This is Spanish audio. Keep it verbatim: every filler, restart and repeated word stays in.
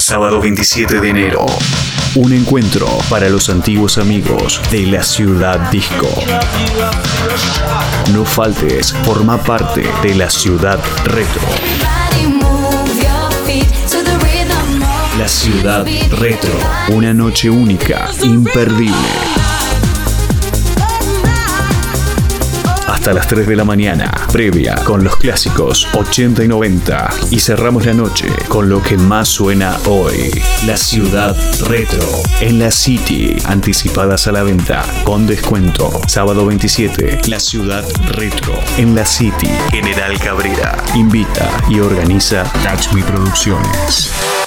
sábado veintisiete de enero. Un encuentro para los antiguos amigos de la Ciudad Disco. No faltes, forma parte de la Ciudad Retro. La Ciudad Retro, una noche única, imperdible. Hasta las tres de la mañana, previa con los clásicos ochenta y noventa, y cerramos la noche con lo que más suena hoy. La Ciudad Retro en la City, anticipadas a la venta con descuento. Sábado veintisiete, La Ciudad Retro en la City. General Cabrera invita y organiza Touch Me Producciones.